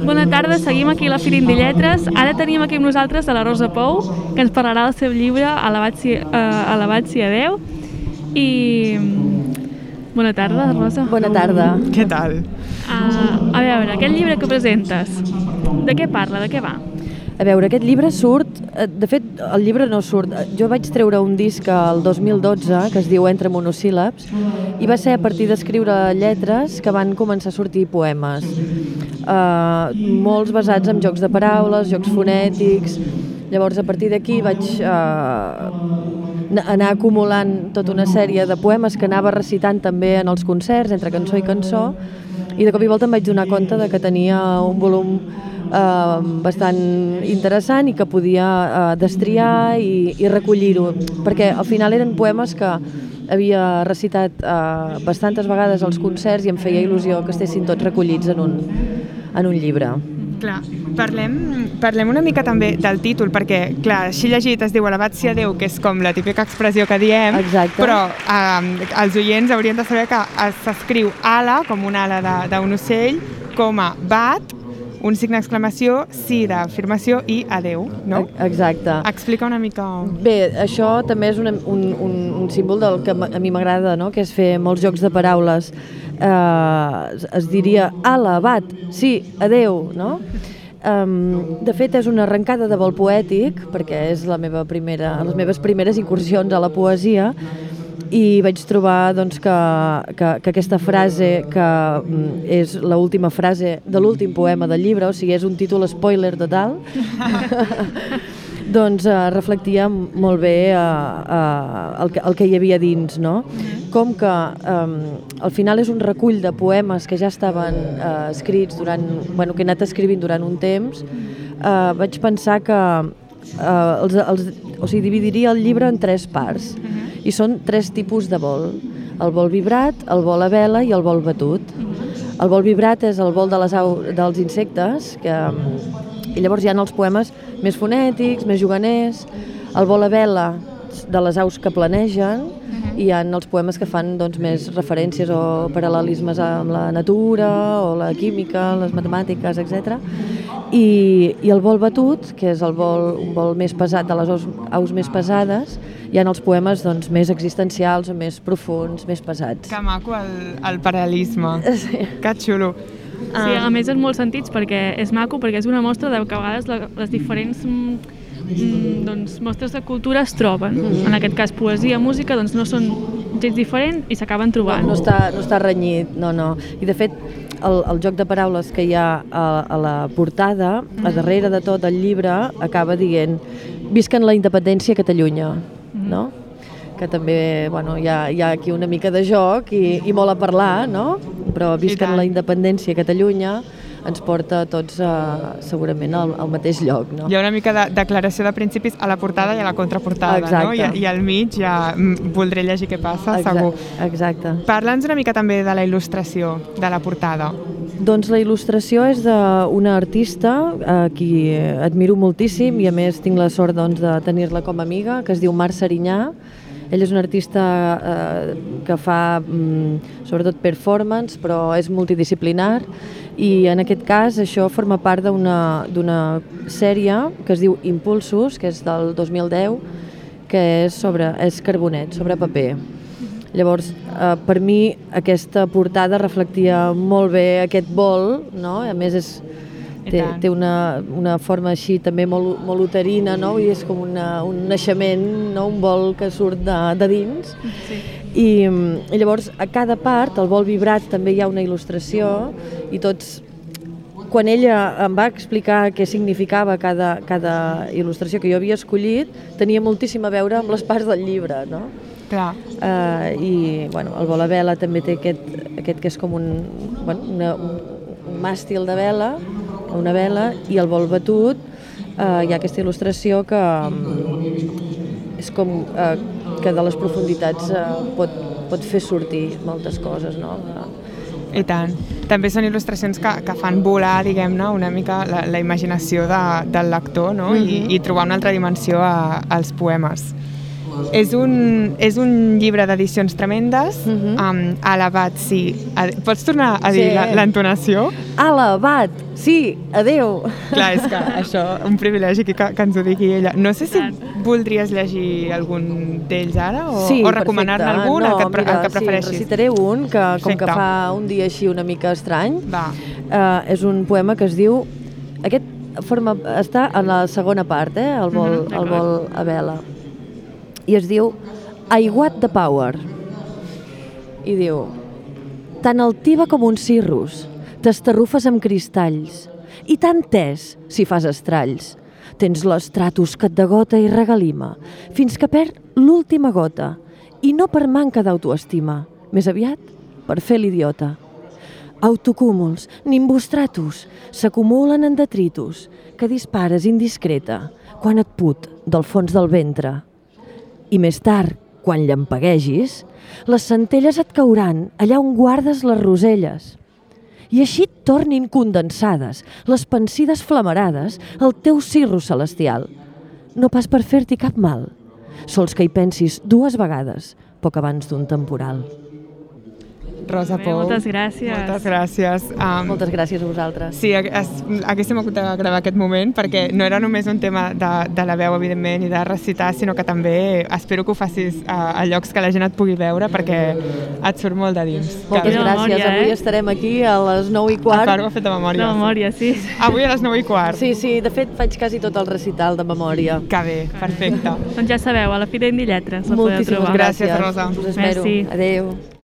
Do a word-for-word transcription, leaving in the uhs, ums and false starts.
Bona tarda, seguim aquí a la Firindilletres. Ara tenim aquí amb nosaltres a la Rosa Pou, que ens parlarà del seu llibre Alabat sia, uh, Alabat sia Déu. I... Bona tarda, Rosa. Bona tarda. Què tal? Uh, a veure, aquest llibre que presentes, de què parla, de què va? A veure, aquest llibre surt... De fet, el llibre no surt. Jo vaig treure un disc el dos mil dotze que es diu Entre monosíl·labs i va ser a partir d'escriure lletres que van començar a sortir poemes. Uh, molts basats en jocs de paraules, jocs fonètics. Llavors, a partir d'aquí vaig uh, anar acumulant tota una sèrie de poemes que anava recitant també en els concerts, entre cançó i cançó, i de cop i volta em vaig donar compte de que tenia un volum Uh, bastant interessant i que podia uh, destriar i, i recollir-ho, perquè al final eren poemes que havia recitat uh, bastantes vegades als concerts i em feia il·lusió que estessin tots recollits en un, en un llibre. Clar, parlem, parlem una mica també del títol, perquè, clar, així llegit es diu Alabat sia Déu, que és com la típica expressió que diem. Exacte. Però eh, els oients haurien de saber que s'escriu ala, com una ala d'un ocell, com a bat, un signe d'exclamació, sí d'afirmació i adeu, no? Exacte. Explica una mica... Bé, això també és una, un, un, un símbol del que a mi m'agrada, no? Que és fer molts jocs de paraules. Eh, es diria alabat, sí, adeu, no? Um, de fet, és una arrencada de vol poètic, perquè és la meva primera, les meves primeres incursions a la poesia, i vaig trobar doncs, que, que, que aquesta frase, que mm, és l'última frase de l'últim poema del llibre, o sigui, és un títol spoiler total, doncs eh, reflectia molt bé eh, eh, el, que, el que hi havia dins, no? Com que eh, al final és un recull de poemes que ja estaven eh, escrits durant, bueno, que he anat escrivint durant un temps, eh, vaig pensar que eh, els, els, o sigui, dividiria el llibre en tres parts. I són tres tipus de vol. El vol vibrat, el vol a vela i el vol batut. El vol vibrat és el vol de les au, dels insectes, que, i llavors hi ha els poemes més fonètics, més juganers. El vol a vela de les aus que planegen, i hi ha els poemes que fan doncs, més referències o paral·lelismes amb la natura, o la química, les matemàtiques, etcètera. I, i el vol batut, que és el vol, un vol més pesat de les aus, aus més pesades, hi ha els poemes doncs, més existencials, més profuns, més pesats. Que maco el, el paral·lelisme. Sí. Que xulo. Sí, a més en molts sentits, perquè és maco, perquè és una mostra de que a vegades la, les diferents mm, doncs, mostres de cultura es troben. Mm-hmm. En aquest cas, poesia, música, doncs no són gens diferents i s'acaben trobant. No, no, està, no està renyit, no, no. I de fet, el, el joc de paraules que hi ha a, a la portada, a darrere de tot el llibre, acaba dient «Visquen la independència que t'allunya», no? Que també, bueno, hi ha, hi ha aquí una mica de joc i, i molt a parlar, no? Però visquen la independència que t'allunya ens porta a tots uh, segurament al, al mateix lloc, no? Hi ha una mica de declaració de principis a la portada i a la contraportada, exacte. No? I, i al mig ja voldré llegir què passa, exacte, segur. Exacte. Parla'ns una mica també de la il·lustració de la portada. Doncs la il·lustració és d'una artista a qui admiro moltíssim i a més tinc la sort doncs, de tenir-la com a amiga, que es diu Mar Serinyà. Ella és una artista eh, que fa mm, sobretot performance, però és multidisciplinar, i en aquest cas això forma part d'una d'una sèrie que es diu Impulsos, que és del dos mil deu, que és sobre és carbonet, sobre paper. Llavors, eh, per mi aquesta portada reflectia molt bé aquest vol, no? A més és té, té una, una forma així també molt, molt uterina, no? I és com una, un naixement, no? Un vol que surt de, de dins. Sí. I, I llavors a cada part, el vol vibrat, també hi ha una il·lustració i tots, quan ella em va explicar què significava cada, cada il·lustració que jo havia escollit, tenia moltíssim a veure amb les parts del llibre, no? Clar. Uh, I bueno, el vol a vela també té aquest, aquest que és com un, bueno, una, un màstil de vela, una vela, i el vol batut uh, hi ha aquesta il·lustració que um, és com uh, que de les profunditats uh, pot, pot fer sortir moltes coses, no? I tant. També són il·lustracions que, que fan volar, diguem-ne, una mica la, la imaginació de, del lector, no? Mm-hmm. I, i trobar una altra dimensió a, als poemes. És un, és un llibre d'edicions tremendes, Uh -huh. um, elevat, sí. A, pots tornar a dir Sí. la- l'entonació? Elevat! Sí, adeu! Clar, és que això, un privilegi que, que ens ho digui ella. No sé si voldries llegir algun d'ells ara o, Sí, o recomanar-ne perfecte. algun, no, el que, pre- mira, el que prefereixis. Sí, recitaré un que, com Perfecte. que fa un dia així una mica estrany. Va. Uh, és un poema que es diu... Aquest forma, està en la segona part, eh? El vol, Mhm, el vol a vela. I es diu Aiguat de Power. I diu: tan altiva com un cirrus, t'estarrufes amb cristalls, i tan tes si fas estralls. Tens l'estratus que et degota i regalima, fins que perd l'última gota, i no per manca d'autoestima, més aviat per fer l'idiota. Autocúmuls, nimbostratus, s'acumulen en detritus, que dispares indiscreta quan et put del fons del ventre. I més tard, quan llampaguegis, les centelles et cauran allà on guardes les roselles. I així et tornin condensades, les pensides flamarades, al teu cirrus celestial. No pas per fer-t'hi cap mal, sols que hi pensis dues vegades, poc abans d'un temporal. Rosa Bé, Pou. moltes gràcies. Moltes gràcies. Um, Moltes gràcies a vosaltres. Sí, es, haguéssim hagut de gravar aquest moment perquè no era només un tema de, de la veu, evidentment, i de recitar, sinó que també espero que ho facis a, a llocs que la gent et pugui veure perquè et surt molt de dins. Moltes de gràcies. memòria, eh? Avui estarem aquí a les nou i A part, quart. ho ha fet de memòria. De memòria, sí. Avui a les nou i quart. Sí, sí, de fet faig quasi tot el recital de memòria. Que bé, perfecte. Doncs ja sabeu, a la Fira Indie Lletres la podeu Moltíssimes trobar. Gràcies, Rosa. Us espero. Merci. Adéu.